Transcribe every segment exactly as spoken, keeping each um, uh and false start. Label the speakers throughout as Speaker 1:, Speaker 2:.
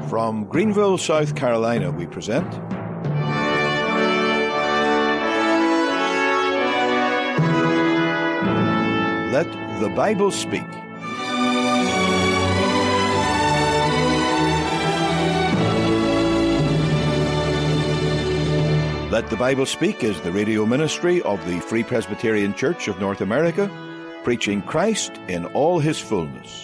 Speaker 1: From Greenville, South Carolina, we present Let the Bible Speak. Let the Bible Speak is the radio ministry of the Free Presbyterian Church of North America, preaching Christ in all his fullness.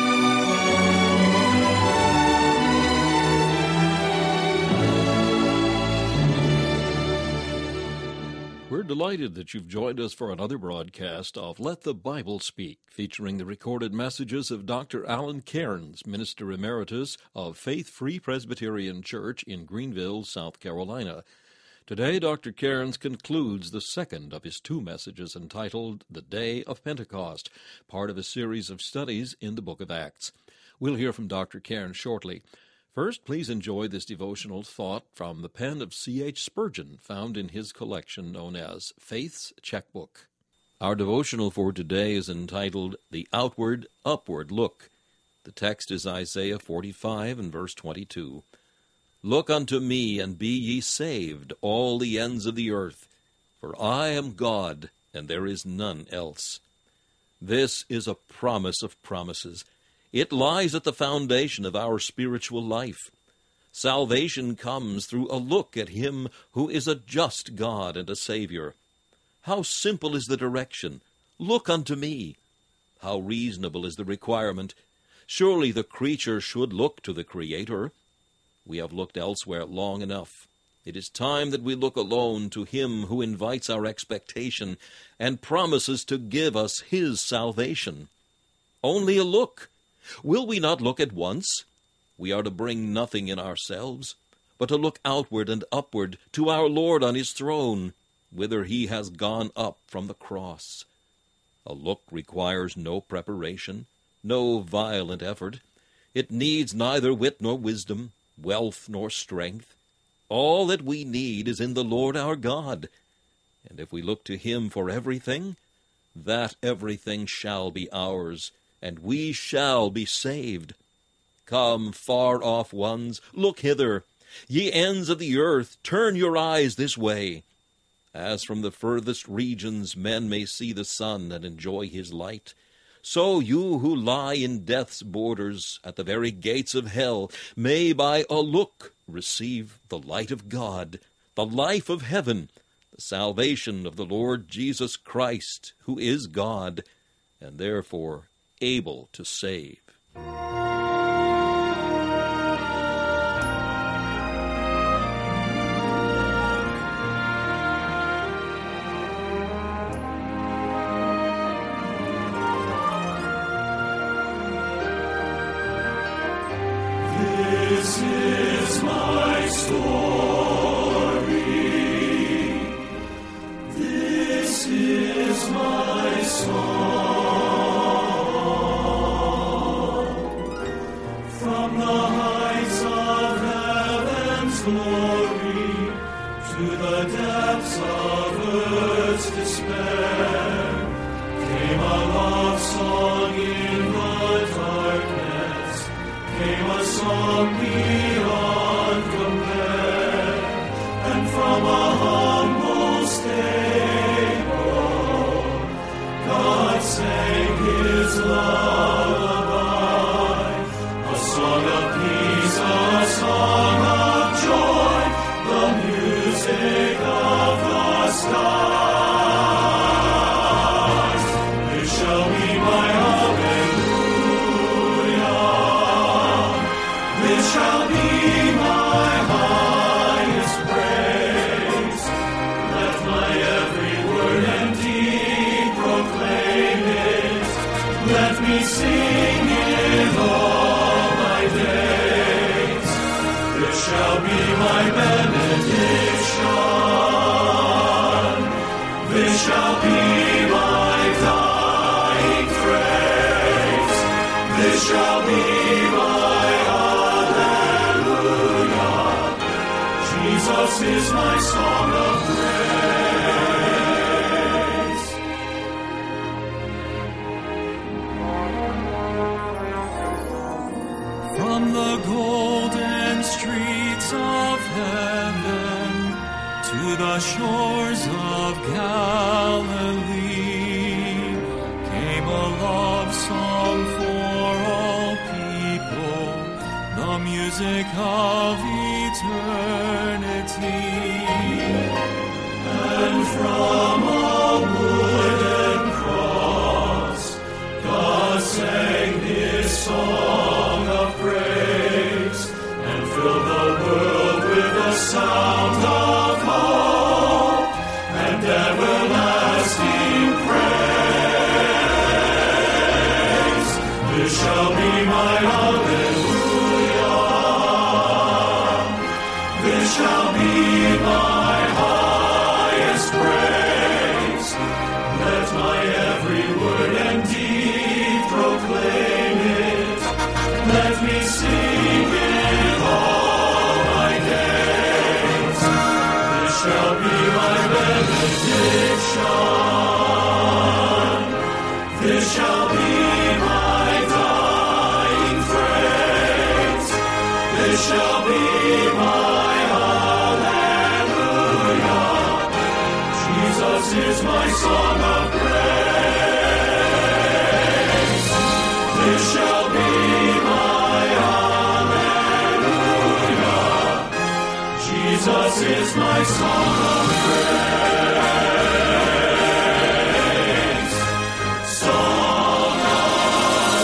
Speaker 2: We're delighted that you've joined us for another broadcast of Let the Bible Speak, featuring the recorded messages of Doctor Alan Cairns, Minister Emeritus of Faith Free Presbyterian Church in Greenville, South Carolina. Today, Doctor Cairns concludes the second of his two messages entitled The Day of Pentecost, part of a series of studies in the book of Acts. We'll hear from Doctor Cairns shortly. First, please enjoy this devotional thought from the pen of C H Spurgeon, found in his collection known as Faith's Checkbook. Our devotional for today is entitled The Outward, Upward Look. The text is Isaiah forty-five and verse twenty-two. Look unto me, and be ye saved, all the ends of the earth, for I am God, and there is none else. This is a promise of promises. It lies at the foundation of our spiritual life. Salvation comes through a look at Him who is a just God and a Savior. How simple is the direction! Look unto me! How reasonable is the requirement! Surely the creature should look to the Creator. We have looked elsewhere long enough. It is time that we look alone to Him who invites our expectation and promises to give us His salvation. Only a look. Will we not look at once? We are to bring nothing in ourselves, but to look outward and upward to our Lord on His throne, whither He has gone up from the cross. A look requires no preparation, no violent effort. It needs neither wit nor wisdom, wealth nor strength. All that we need is in the Lord our God. And if we look to Him for everything, that everything shall be ours, and we shall be saved. Come, far-off ones, look hither. Ye ends of the earth, turn your eyes this way. As from the furthest regions men may see the sun and enjoy his light, so you who lie in death's borders at the very gates of hell may by a look receive the light of God, the life of heaven, the salvation of the Lord Jesus Christ, who is God, and therefore able to save.
Speaker 3: This is my story. This is my song. From the heights of heaven's glory to the depths of earth's despair came a love song in the darkness. Came a song beyond compare, and from a humble stable, God sang His lullaby, a song of peace, a song of joy, the music of the skies. It shall be my It shall be my highest praise. Let my every word and deed proclaim it. Let me sing it all my days. It shall be my benediction. This shall be my dying praise. This shall be my Jesus is my song of praise. From the golden distant streets of heaven, to the shores of Galilee, came a love song for all people, the music of eternity. And from a wooden cross, God sang his song of praise, and filled the world with the sound of hope and everlasting praise. This shall be my hallelujah. This shall be my highest praise. Let my every word and deed proclaim it. Let me sing it all my days. This shall be my benediction. This shall be my dying phrase. This shall be my hallelujah. Jesus is my song of praise. This shall be my hallelujah. Jesus is my song of praise. Song of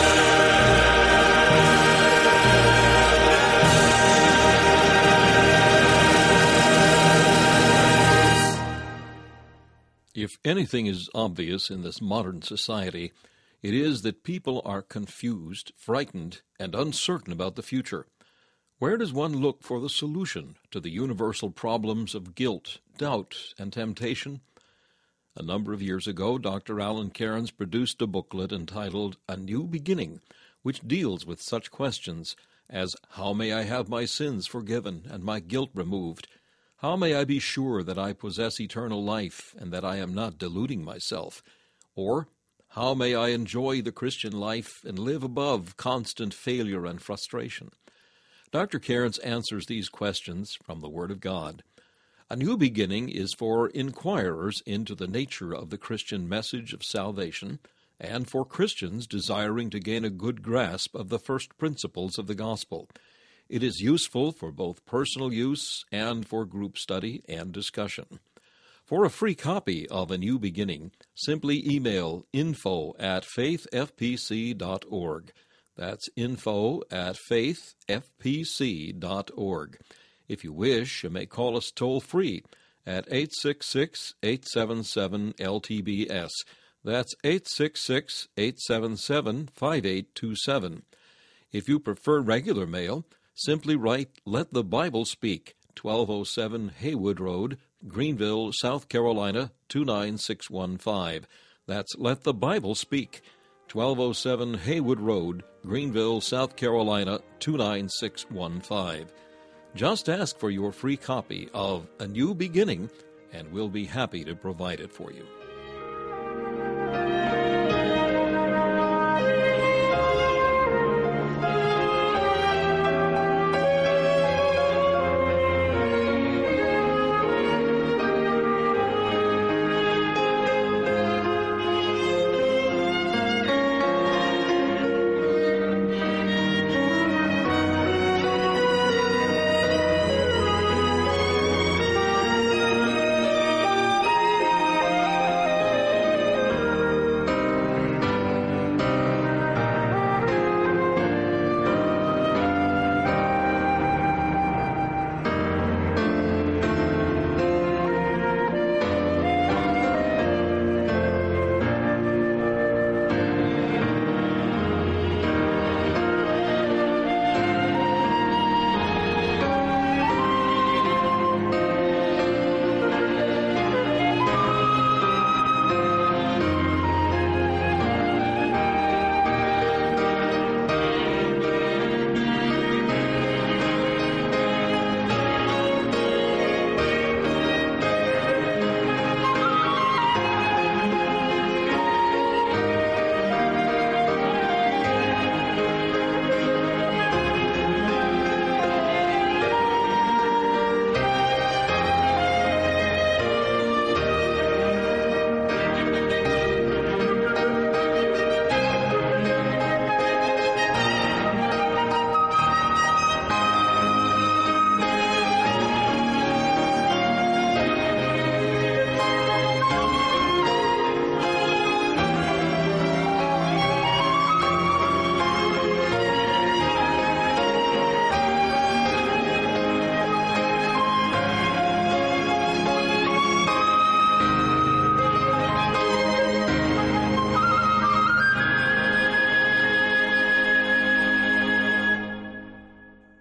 Speaker 3: praise.
Speaker 2: If anything is obvious in this modern society, it is that people are confused, frightened, and uncertain about the future. Where does one look for the solution to the universal problems of guilt, doubt, and temptation? A number of years ago, Doctor Alan Cairns produced a booklet entitled A New Beginning, which deals with such questions as, how may I have my sins forgiven and my guilt removed? How may I be sure that I possess eternal life and that I am not deluding myself? Or, how may I enjoy the Christian life and live above constant failure and frustration? Doctor Cairns answers these questions from the Word of God. A New Beginning is for inquirers into the nature of the Christian message of salvation and for Christians desiring to gain a good grasp of the first principles of the gospel. It is useful for both personal use and for group study and discussion. For a free copy of A New Beginning, simply email info at faith f p c dot org. That's info at faith f p c dot org. If you wish, you may call us toll-free at eight six six, eight seven seven, L T B S. That's eight six six, eight seven seven, five eight two seven. If you prefer regular mail, simply write Let the Bible Speak, twelve oh seven Haywood Road, Greenville, South Carolina, two nine six one five. That's Let the Bible Speak, twelve oh seven Haywood Road, Greenville, South Carolina, two nine six one five. Just ask for your free copy of A New Beginning, and we'll be happy to provide it for you.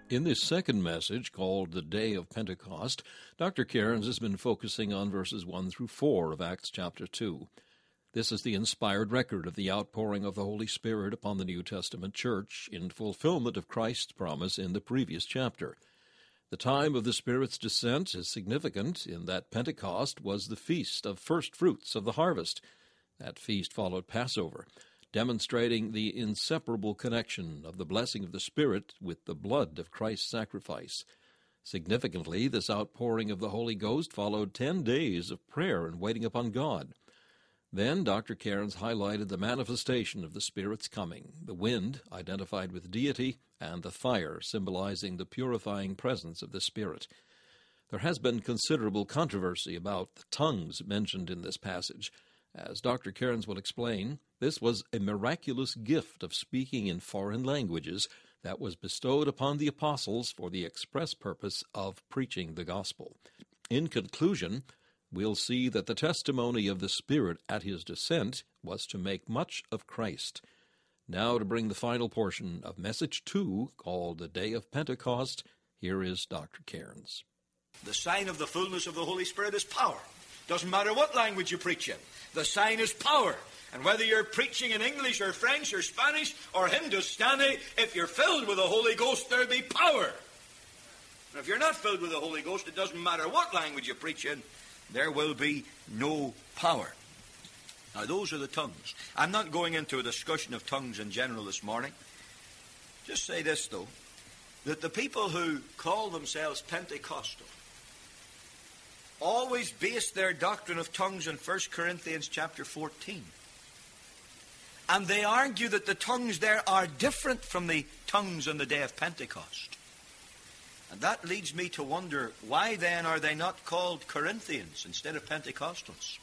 Speaker 2: In this second message, called The Day of Pentecost, Doctor Cairns has been focusing on verses one through four of Acts chapter two. This is the inspired record of the outpouring of the Holy Spirit upon the New Testament church in fulfillment of Christ's promise in the previous chapter. The time of the Spirit's descent is significant in that Pentecost was the feast of first fruits of the harvest. That feast followed Passover, demonstrating the inseparable connection of the blessing of the Spirit with the blood of Christ's sacrifice. Significantly, this outpouring of the Holy Ghost followed ten days of prayer and waiting upon God. Then Doctor Cairns highlighted the manifestation of the Spirit's coming, the wind, identified with deity, and the fire, symbolizing the purifying presence of the Spirit. There has been considerable controversy about the tongues mentioned in this passage. As Doctor Cairns will explain, this was a miraculous gift of speaking in foreign languages that was bestowed upon the apostles for the express purpose of preaching the gospel. In conclusion, we'll see that the testimony of the Spirit at his descent was to make much of Christ. Now to bring the final portion of Message two, called The Day of Pentecost, here is Doctor Cairns.
Speaker 4: The sign of the fullness of the Holy Spirit is power. Doesn't matter what language you preach in. The sign is power. And whether you're preaching in English or French or Spanish or Hindustani, if you're filled with the Holy Ghost, there'll be power. And if you're not filled with the Holy Ghost, it doesn't matter what language you preach in, there will be no power. Now, those are the tongues. I'm not going into a discussion of tongues in general this morning. Just say this, though, that the people who call themselves Pentecostal always base their doctrine of tongues in First Corinthians chapter fourteen. And they argue that the tongues there are different from the tongues on the day of Pentecost. And that leads me to wonder, why then are they not called Corinthians instead of Pentecostals?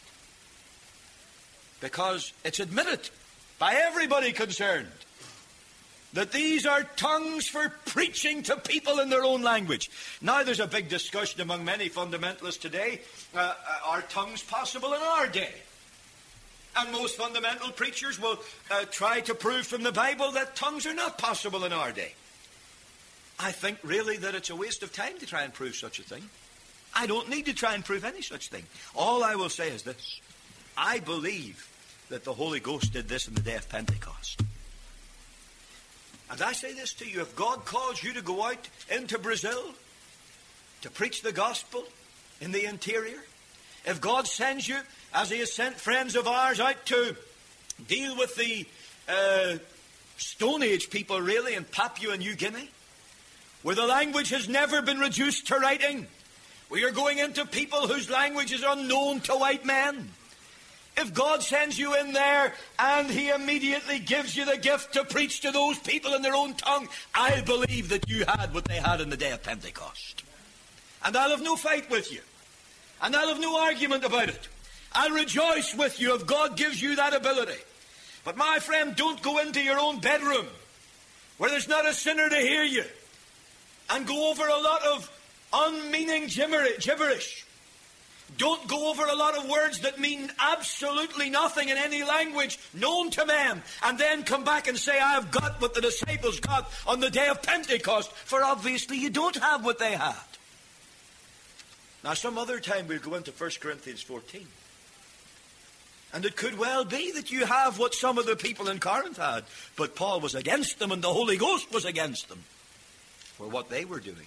Speaker 4: Because it's admitted by everybody concerned that these are tongues for preaching to people in their own language. Now there's a big discussion among many fundamentalists today. Uh, are tongues possible in our day? And most fundamental preachers will uh, try to prove from the Bible that tongues are not possible in our day. I think really that it's a waste of time to try and prove such a thing. I don't need to try and prove any such thing. All I will say is this. I believe that the Holy Ghost did this on the day of Pentecost. And I say this to you, if God calls you to go out into Brazil to preach the gospel in the interior, if God sends you, as he has sent friends of ours out to deal with the uh, Stone Age people really in Papua New Guinea, where the language has never been reduced to writing, we are going into people whose language is unknown to white men. If God sends you in there and he immediately gives you the gift to preach to those people in their own tongue, I believe that you had what they had on the day of Pentecost. And I'll have no fight with you. And I'll have no argument about it. I'll rejoice with you if God gives you that ability. But my friend, don't go into your own bedroom where there's not a sinner to hear you and go over a lot of unmeaning gibberish. Don't go over a lot of words that mean absolutely nothing in any language known to man, and then come back and say, I've got what the disciples got on the day of Pentecost, for obviously you don't have what they had. Now, some other time we'll go into First Corinthians fourteen. And it could well be that you have what some of the people in Corinth had, but Paul was against them and the Holy Ghost was against them for what they were doing.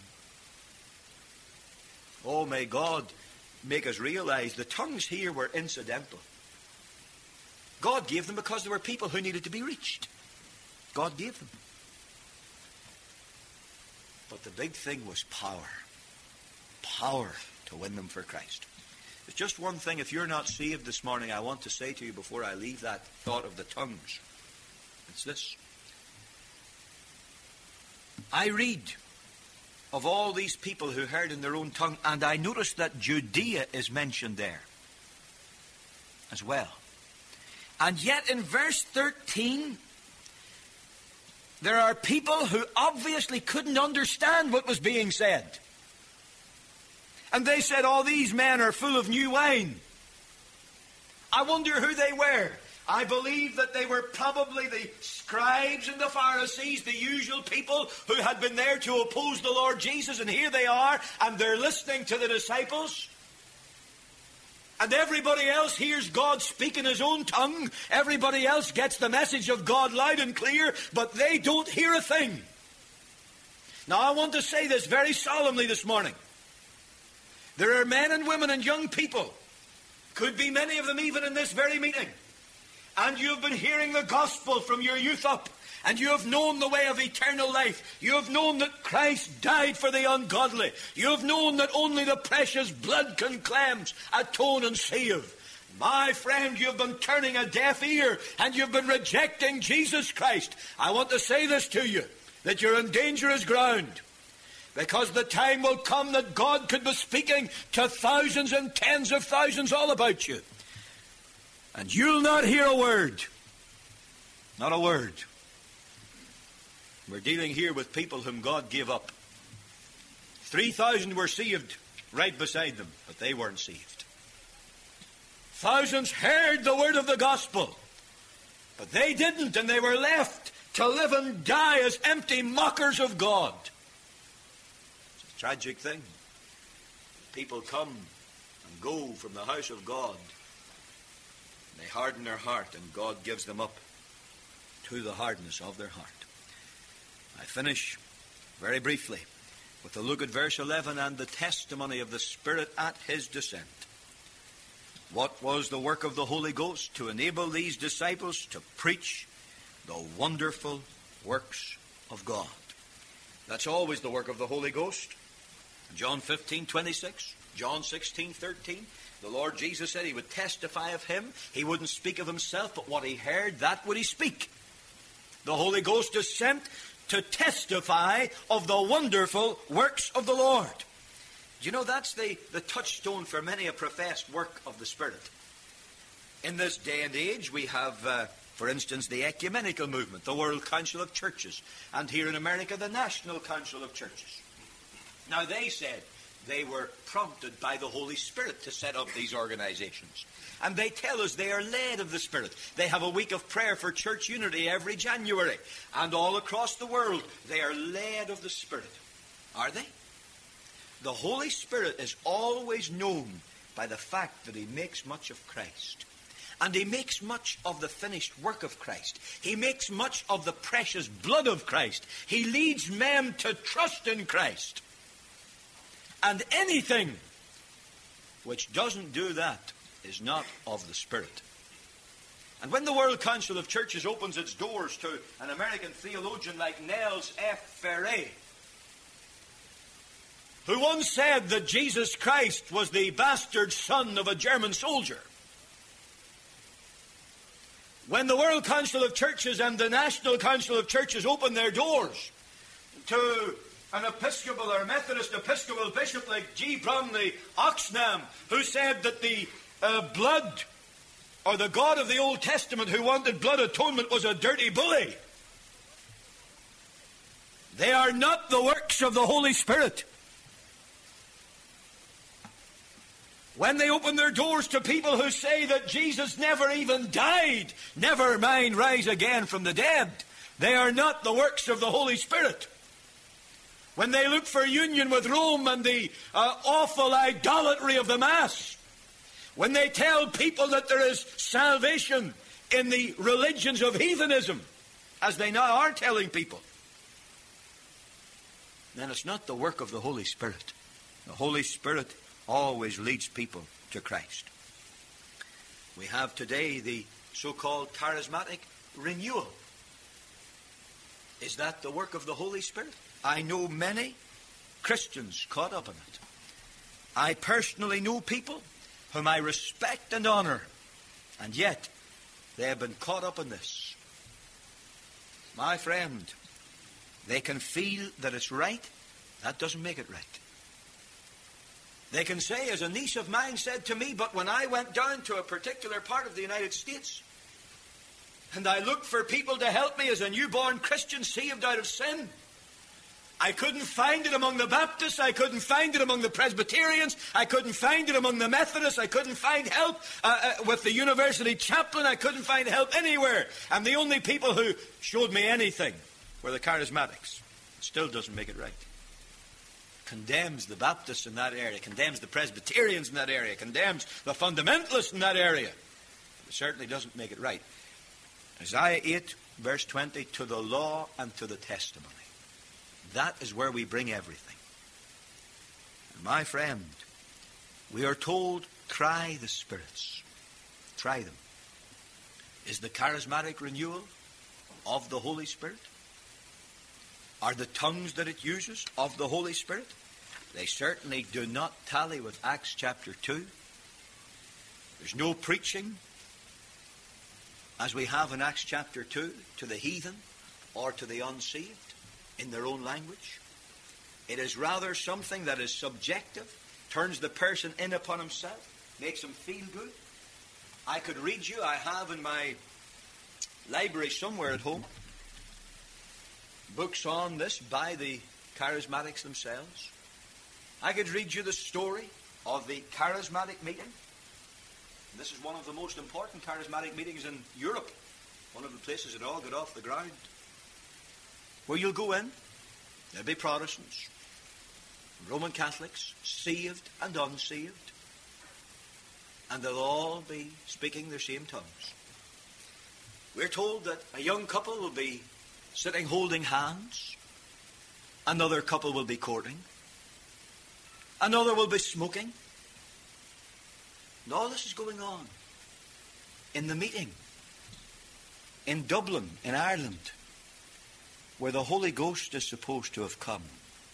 Speaker 4: Oh, may God make us realize the tongues here were incidental. God gave them because there were people who needed to be reached. God gave them. But the big thing was power. Power to win them for Christ. There's just one thing, if you're not saved this morning, I want to say to you before I leave that thought of the tongues. It's this. I read of all these people who heard in their own tongue, and I noticed that Judea is mentioned there as well. And yet in verse thirteen, there are people who obviously couldn't understand what was being said. And they said, oh, these men are full of new wine. I wonder who they were. I believe that they were probably the scribes and the Pharisees, the usual people who had been there to oppose the Lord Jesus, and here they are, and they're listening to the disciples. And everybody else hears God speak in his own tongue. Everybody else gets the message of God loud and clear, but they don't hear a thing. Now, I want to say this very solemnly this morning. There are men and women and young people, could be many of them even in this very meeting, and you've been hearing the gospel from your youth up, and you have known the way of eternal life. You have known that Christ died for the ungodly. You have known that only the precious blood can cleanse, atone, and save. My friend, you've been turning a deaf ear, and you've been rejecting Jesus Christ. I want to say this to you, that you're on dangerous ground, because the time will come that God could be speaking to thousands and tens of thousands all about you, and you'll not hear a word. Not a word. We're dealing here with people whom God gave up. Three thousand were saved right beside them, but they weren't saved. Thousands heard the word of the gospel, but they didn't, and they were left to live and die as empty mockers of God. It's a tragic thing. People come and go from the house of God. They harden their heart, and God gives them up to the hardness of their heart. I finish very briefly with a look at verse eleven and the testimony of the Spirit at his descent. What was the work of the Holy Ghost? To enable these disciples to preach the wonderful works of God. That's always the work of the Holy Ghost. John fifteen twenty-six, John sixteen thirteen. The Lord Jesus said he would testify of him. He wouldn't speak of himself, but what he heard, that would he speak. The Holy Ghost is sent to testify of the wonderful works of the Lord. Do you know that's the, the touchstone for many a professed work of the Spirit? In this day and age, we have, uh, for instance, the ecumenical movement, the World Council of Churches, and here in America, the National Council of Churches. Now, they said they were prompted by the Holy Spirit to set up these organizations. And they tell us they are led of the Spirit. They have a week of prayer for church unity every January. And all across the world, they are led of the Spirit. Are they? The Holy Spirit is always known by the fact that he makes much of Christ. And he makes much of the finished work of Christ. He makes much of the precious blood of Christ. He leads men to trust in Christ. And anything which doesn't do that is not of the Spirit. And when the World Council of Churches opens its doors to an American theologian like Nels F. Ferre, who once said that Jesus Christ was the bastard son of a German soldier, when the World Council of Churches and the National Council of Churches open their doors to an Episcopal or Methodist Episcopal bishop like G. Bromley Oxnam, who said that the uh, blood, or the God of the Old Testament who wanted blood atonement, was a dirty bully. They are not the works of the Holy Spirit. When they open their doors to people who say that Jesus never even died, never mind rise again from the dead, they are not the works of the Holy Spirit. When they look for union with Rome and the uh, awful idolatry of the Mass, when they tell people that there is salvation in the religions of heathenism, as they now are telling people, then it's not the work of the Holy Spirit. The Holy Spirit always leads people to Christ. We have today the so-called charismatic renewal. Is that the work of the Holy Spirit? I know many Christians caught up in it. I personally know people whom I respect and honor, and yet they have been caught up in this. My friend, they can feel that it's right. That doesn't make it right. They can say, as a niece of mine said to me, but when I went down to a particular part of the United States and I looked for people to help me as a newborn Christian saved out of sin, I couldn't find it among the Baptists. I couldn't find it among the Presbyterians. I couldn't find it among the Methodists. I couldn't find help uh, uh, with the university chaplain. I couldn't find help anywhere. And the only people who showed me anything were the charismatics. It still doesn't make it right. Condemns the Baptists in that area, condemns the Presbyterians in that area, condemns the fundamentalists in that area. It certainly doesn't make it right. Isaiah eight, verse twenty, to the law and to the testimony. That is where we bring everything. And my friend, we are told, try the spirits. Try them. Is the charismatic renewal of the Holy Spirit? Are the tongues that it uses of the Holy Spirit? They certainly do not tally with Acts chapter two. There's no preaching, as we have in Acts chapter two, to the heathen or to the unsaved in their own language. It is rather something that is subjective, turns the person in upon himself, makes him feel good. I could read you, I have in my library somewhere at home, books on this by the charismatics themselves. I could read you the story of the charismatic meeting. This is one of the most important charismatic meetings in Europe. One of the places it all got off the ground. Where you'll go in, there'll be Protestants, Roman Catholics, saved and unsaved, and they'll all be speaking their same tongues. We're told that a young couple will be sitting holding hands, another couple will be courting, another will be smoking. And all this is going on in the meeting in Dublin, in Ireland, where the Holy Ghost is supposed to have come.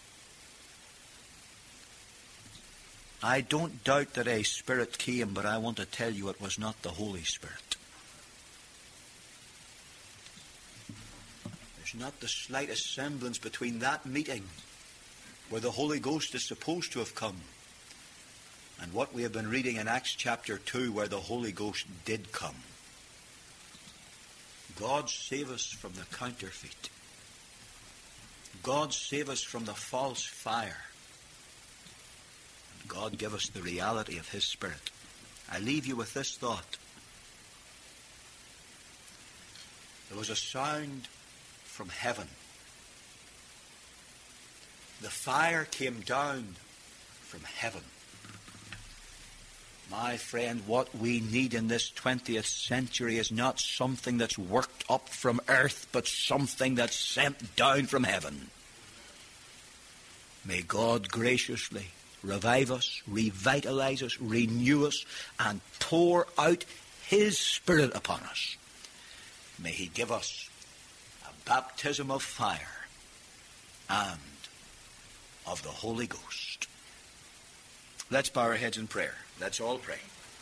Speaker 4: I don't doubt that a Spirit came, but I want to tell you it was not the Holy Spirit. There's not the slightest semblance between that meeting where the Holy Ghost is supposed to have come and what we have been reading in Acts chapter two, where the Holy Ghost did come. God save us from the counterfeit. God save us from the false fire. And God give us the reality of His Spirit. I leave you with this thought. There was a sound from heaven. The fire came down from heaven. My friend, what we need in this twentieth century is not something that's worked up from earth, but something that's sent down from heaven. May God graciously revive us, revitalize us, renew us, and pour out His Spirit upon us. May He give us a baptism of fire and of the Holy Ghost. Let's bow our heads in prayer. Let's all pray.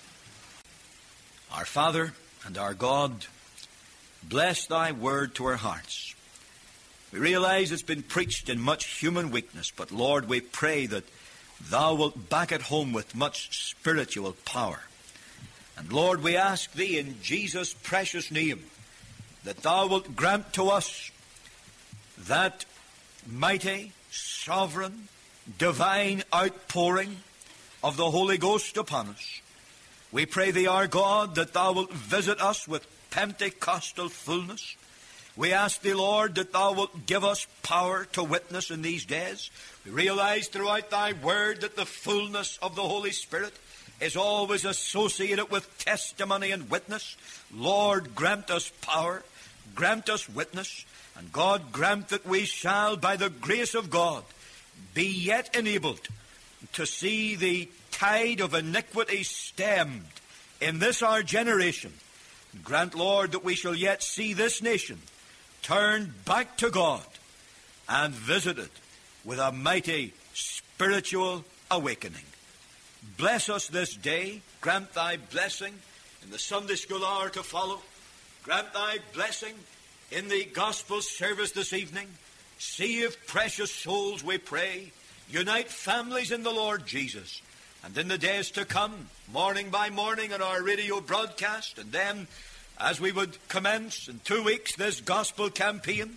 Speaker 4: Our Father and our God, bless Thy word to our hearts. We realize it's been preached in much human weakness, but Lord, we pray that Thou wilt back it home with much spiritual power. And Lord, we ask Thee in Jesus' precious name that Thou wilt grant to us that mighty, sovereign, divine outpouring of the Holy Ghost upon us. We pray Thee, our God, that Thou wilt visit us with Pentecostal fullness. We ask Thee, Lord, that Thou wilt give us power to witness in these days. We realize throughout Thy word that the fullness of the Holy Spirit is always associated with testimony and witness. Lord, grant us power, grant us witness, and God grant that we shall, by the grace of God, be yet enabled to see the tide of iniquity stemmed in this our generation. Grant, Lord, that we shall yet see this nation turned back to God and visited with a mighty spiritual awakening. Bless us this day. Grant Thy blessing in the Sunday school hour to follow. Grant Thy blessing in the gospel service this evening. Save precious souls, we pray. Unite families in the Lord Jesus. And in the days to come, morning by morning on our radio broadcast, and then as we would commence in two weeks this gospel campaign, as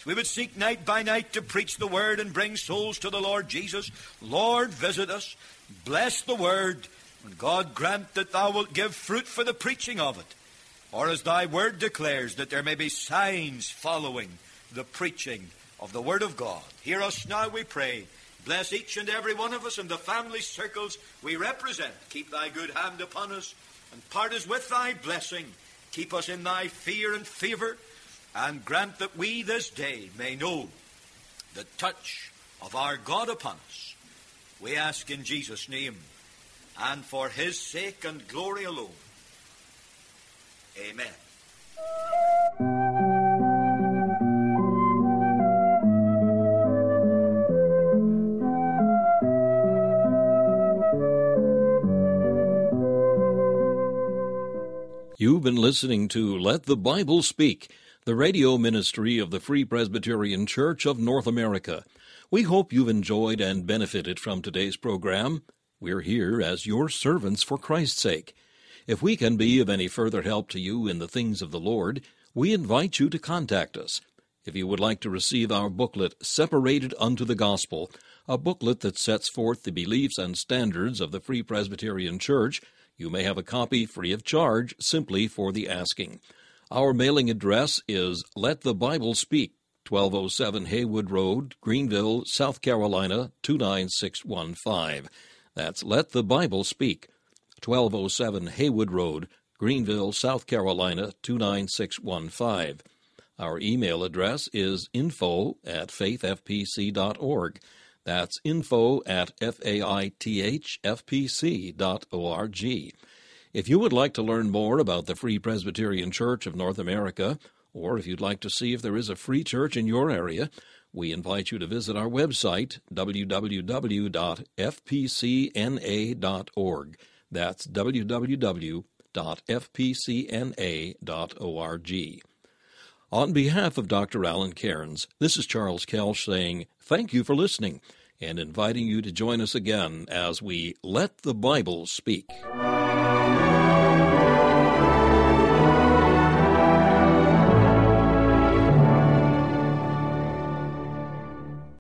Speaker 4: we would seek night by night to preach the Word and bring souls to the Lord Jesus. Lord, visit us, bless the Word, and God grant that Thou wilt give fruit for the preaching of it. Or as Thy Word declares, that there may be signs following the preaching of the Word of God. Hear us now, we pray. Bless each and every one of us and the family circles we represent. Keep Thy good hand upon us and part us with Thy blessing. Keep us in Thy fear and favor, and grant that we this day may know the touch of our God upon us. We ask in Jesus' name, and for His sake and glory alone. Amen.
Speaker 2: You've been listening to Let the Bible Speak, the radio ministry of the Free Presbyterian Church of North America. We hope you've enjoyed and benefited from today's program. We're here as your servants for Christ's sake. If we can be of any further help to you in the things of the Lord, we invite you to contact us. If you would like to receive our booklet, Separated Unto the Gospel, a booklet that sets forth the beliefs and standards of the Free Presbyterian Church, you may have a copy free of charge simply for the asking. Our mailing address is Let the Bible Speak, twelve oh seven Haywood Road, Greenville, South Carolina, two nine six one five. That's Let the Bible Speak, twelve oh seven Haywood Road, Greenville, South Carolina, two nine six one five. Our email address is info at faith f p c dot org. That's info at faithfpc dot org. If you would like to learn more about the Free Presbyterian Church of North America, or if you'd like to see if there is a free church in your area, we invite you to visit our website, w w w dot f p c n a dot org. That's w w w dot f p c n a dot org. On behalf of Doctor Alan Cairns, this is Charles Kelsch saying thank you for listening and inviting you to join us again as we Let the Bible Speak.